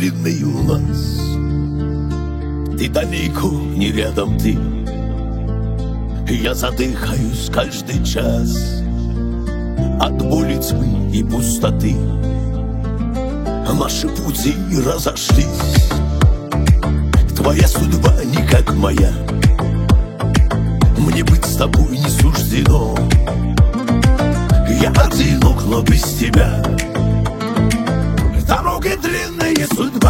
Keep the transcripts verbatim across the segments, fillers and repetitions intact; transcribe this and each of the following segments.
длинный у нас. Ты далеко, не рядом ты. Я задыхаюсь каждый час от боли, тьмы и пустоты. Наши пути разошлись. Твоя судьба не как моя. Мне быть с тобой не суждено. Я одинок, но без тебя. Дорога длинная, судьба.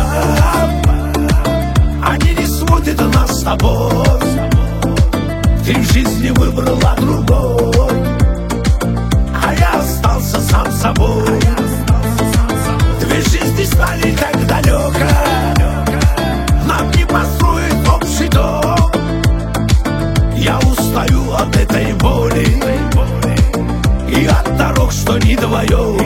Они не сводят нас с тобой. Ты в жизни выбрала другой, а я остался сам собой. Две жизни стали так далеко. Нам не построить общий дом. Я устаю от этой боли и от дорог, что не вдвоем.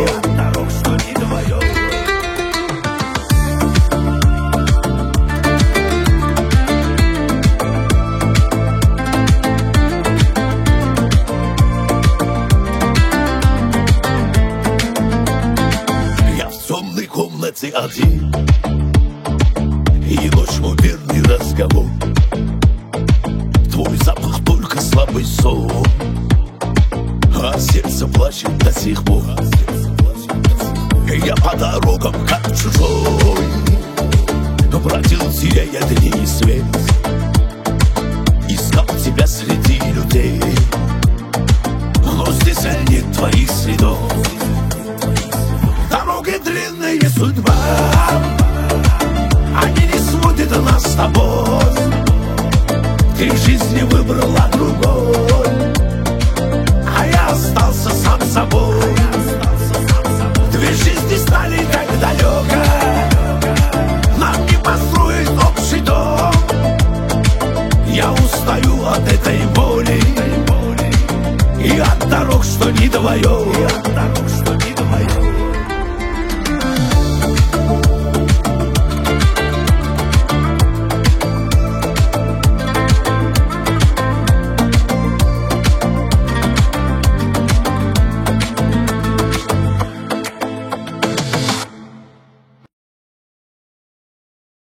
Комнате один, и ночь мой верный разговор. Твой запах только слабый сон, а сердце плачет до сих пор. Я по дорогам как чужой бродил, теряя дни и свет. Искал тебя среди людей, но здесь нет твоих следов. Дорога длинная, судьба. Они не сводят нас с тобой. Ты в жизни выбрала другой, а я остался сам собой. Две жизни стали так далеко. Нам не построить общий дом. Я устаю от этой боли и от дорог, что не вдвоем.